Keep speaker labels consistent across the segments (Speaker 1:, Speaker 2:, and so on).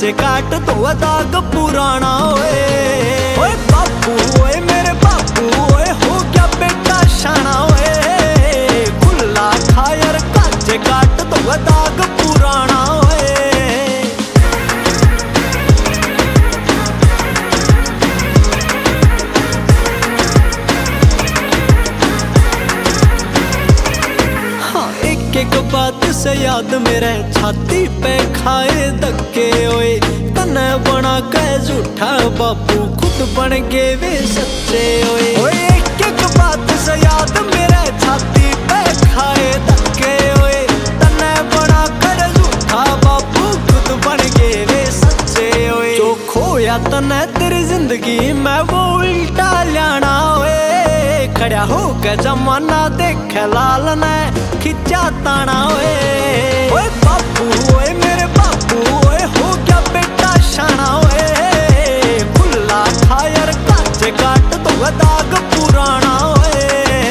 Speaker 1: काट तो दाग पुराना ओए। ओए बापू ओए मेरे बापू ओए हो क्या बेटा शाना ओए। खुला खायर काट काट तो दाग पुराना ओए। एक बात से याद मेरे छाती पे खाए धक्के ओए। तने बना के झूठा बापू खुद बन के वे सच्चे ओए। ओए एक बात से याद मेरे छाती पे खाए धक्के ओए। तने बना कर झूठा बापू खुद बन के वे सच्चे ओए। जो खोया तने तेरी जिंदगी में वो उल्टा लाना ओए। खड़ा होके जमाना देख लाल ने खिंचा ताना ओए। ओए बापू ओए मेरे बापू ओए हो क्या बेटा शाना ओए। खुला खायर काट काट तो दाग पुराना ओए।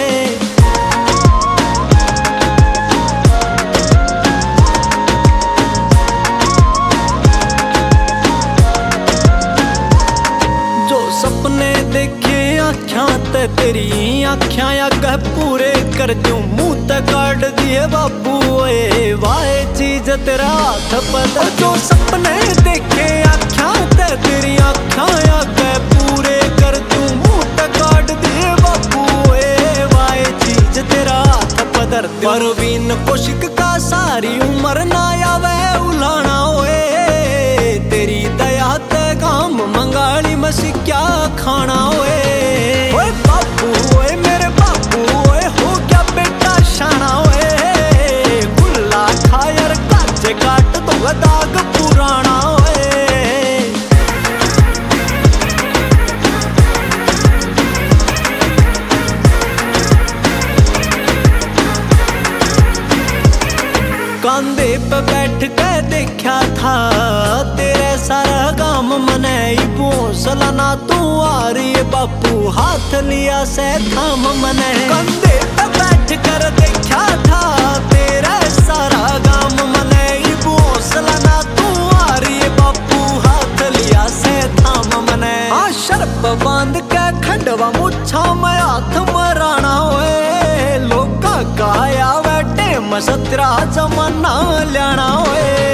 Speaker 1: जो सपने देखे आँखियां ते तेरी आँखियां अगर पूरे कर दूं मुंह ते काट दिए बापू ओए। वाहे चीज तेरा हाथ बदल। जो सपने देखे आँखियां ते तेरी आँखियां अगर पूरे कर दूं मुंह ते काट दिए बापू ओए। वाहे चीज तेरा हाथ बदल। परवीन कोशिक का सारी उम्र ना आवे उलाना ओए। तेरी दया ते काम मंगाली मसी क्या खाना ओए। ओए बापू ओए मेरे बापू ओए हो क्या बेटा शाना ओए। खुला खायर काट काट तो दाग पुराना ओए। कांधे पे बैठ के देखा था तेरे सारा गाम मने। भोसला ना तू आ रही है बापू हाथ लिया से थाम मने। कंधे पे बैठ कर देखा था तेरा सारा गाम मने। भोसला ना तू आ रही है बापू हाथ लिया से थाम मने। शर्प बांध के खंडवा मुच्छा में हाथ मराना ओए। लोका काया बैठे मसतरा जमाना लाना ओए।